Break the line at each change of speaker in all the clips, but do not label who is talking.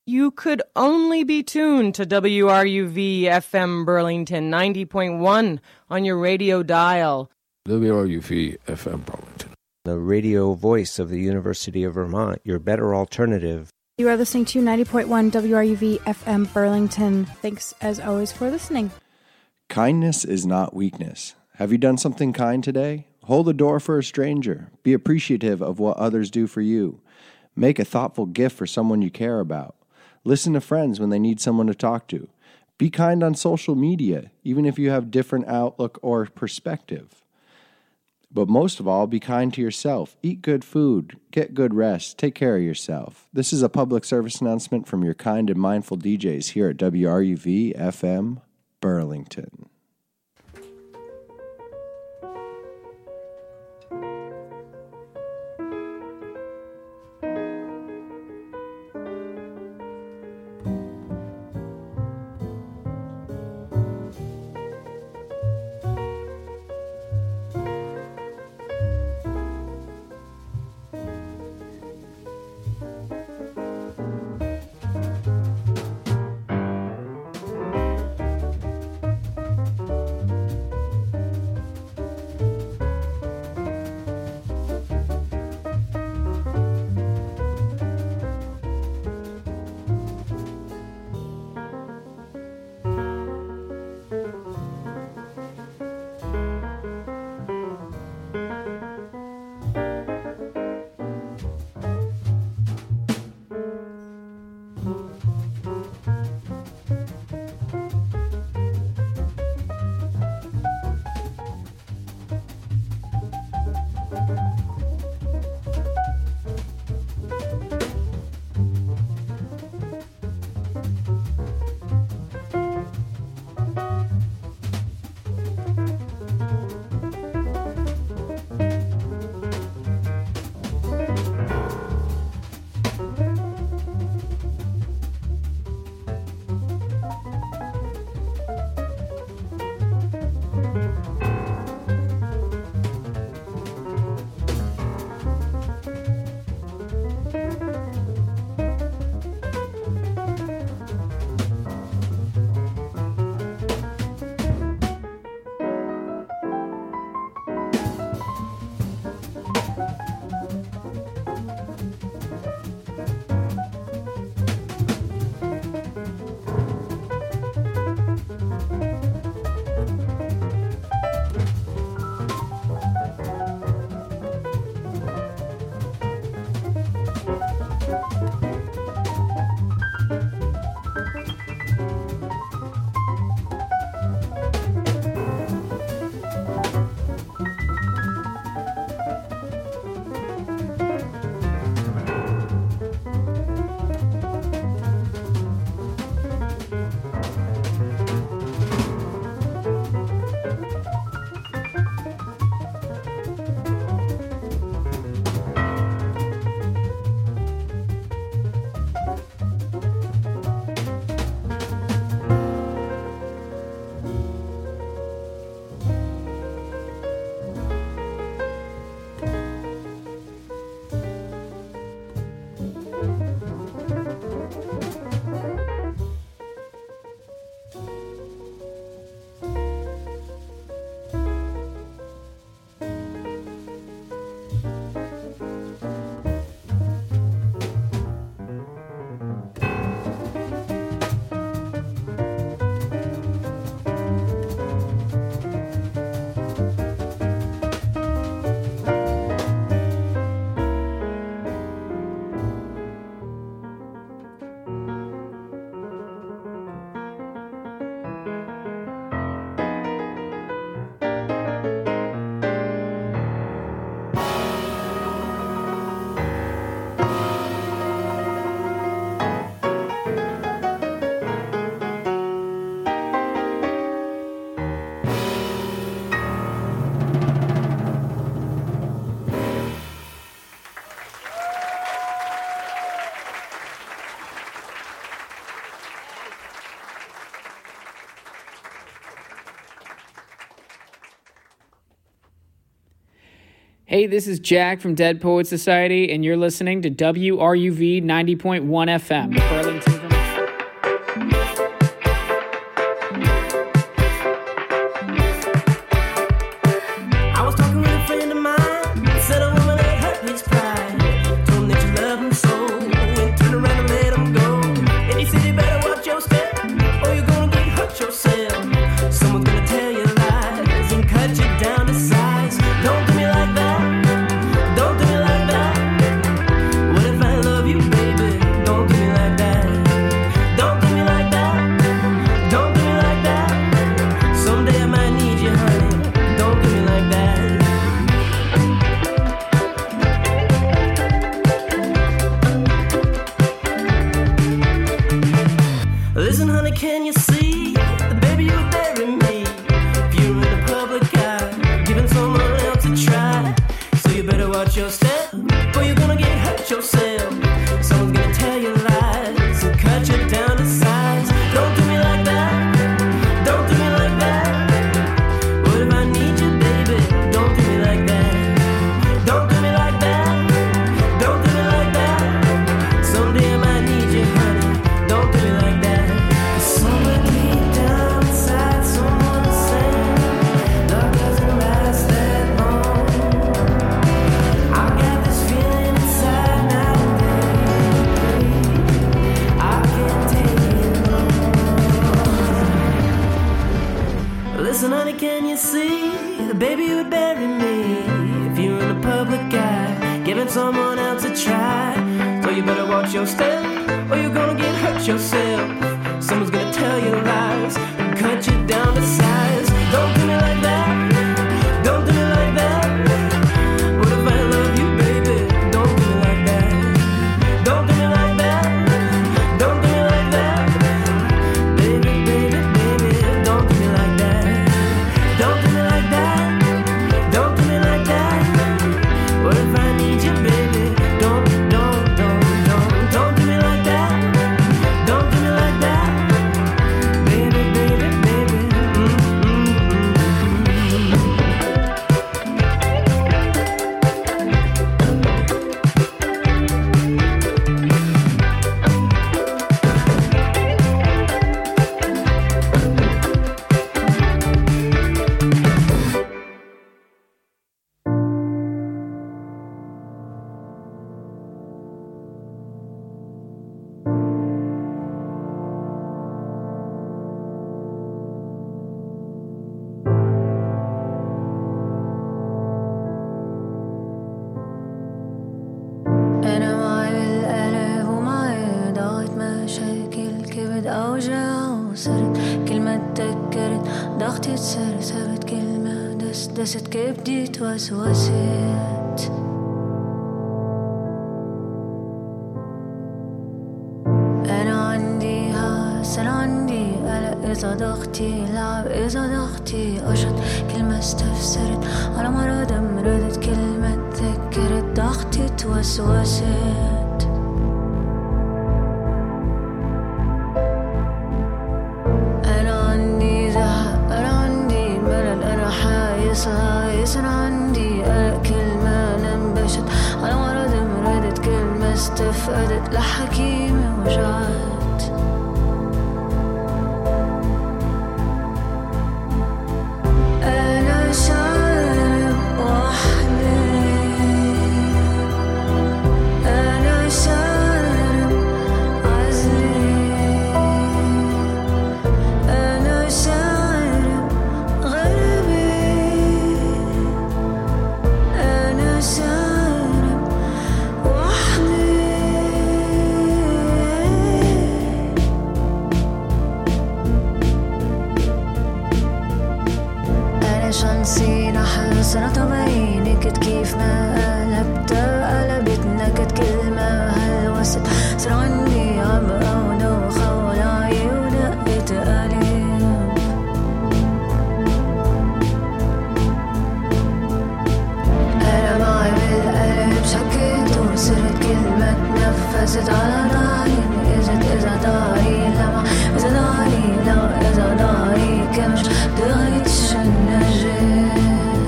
you could only be tuned to WRUV FM Burlington 90.1 on your radio dial.
WRUV FM Burlington,
the radio voice of the University of Vermont, your better alternative.
You are listening to 90.1 WRUV FM Burlington. Thanks, as always, for listening.
Kindness is not weakness. Have you done something kind today? Hold the door for a stranger. Be appreciative of what others do for you. Make a thoughtful gift for someone you care about. Listen to friends when they need someone to talk to. Be kind on social media, even if you have different outlook or perspective. But most of all, be kind to yourself. Eat good food. Get good rest. Take care of yourself. This is a public service announcement from your kind and mindful DJs here at WRUV FM Burlington.
Hey, this is Jack from Dead Poets Society, and you're listening to WRUV 90.1 FM, Burlington, someone else a try. So you better watch your step, or you're gonna get hurt yourself. Someone's gonna tell you lies and cut you down to size. Don't do me like that. Don't do me like that. What if I love you, baby? Don't do me like that. Don't do me like that. Don't do me like that. Baby, baby, baby, don't do me like that. Don't do me like that. Don't do me like that. What if I need you, baby? Don't do me like that. Don't do me like that. Baby, baby, baby.
أنا معي بالقلب ومعي ضاعت مشاكل كبد أوجع وصرت كلمة تذكرت ضغطي تصير ثابت كلمة دست كبدي توسوست أنا عندي هاس أنا عندي قلق إذا ضغطي لعب إذا ضغطي قشط كلمة استفسرت على مرض مرضت كلمة تذكرت ضغطي توسوست أنا عندي زهق أنا عندي ملل أنا حايس أنا عندي قلق كلمة ننبشت على مرض مرضت كلمة استفقدت لحكيمي وجعت أنا شارب وحدي أنا شارب عزلي أنا شارب غربي أنا شارب وحدي أنا شانسي نحس أنا طبيعي نكت كيف ما قلبتها قلبت نكت كلمة هلوست صار عندي عبقى ودوخة ولاعي ودقت قلب أنا معي بالقلب شكيت وصرت كلمة تنفست على ضهري إذا ضهري لمع إذا ضهري لا إذا ضهري كمش دغيتش النجاة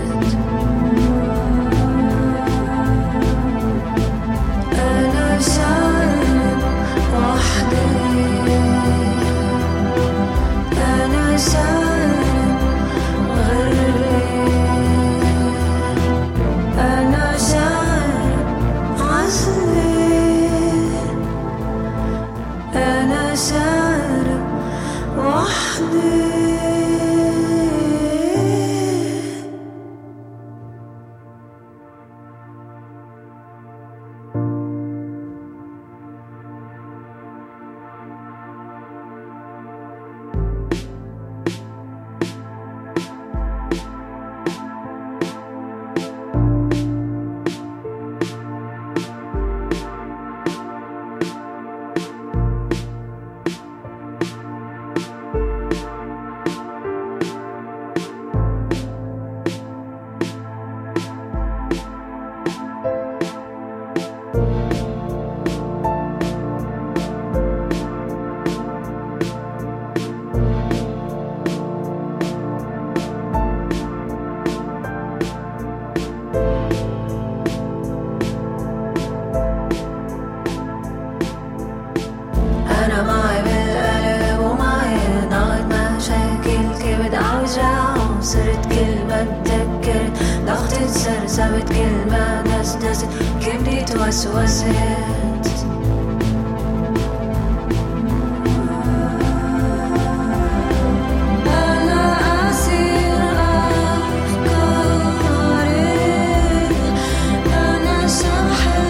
أنا شارب وحدي أنا شارب غربي أنا شارب عزلي أنا شارب وحدي أنا معي بالقلب ومعي ضاعت مشاكل كبد أوجع وصرت كلمة تذكرت ضغطي سرسبت كلمة دست كبدي توسوست أنا أسير أفكاري أنا شاحن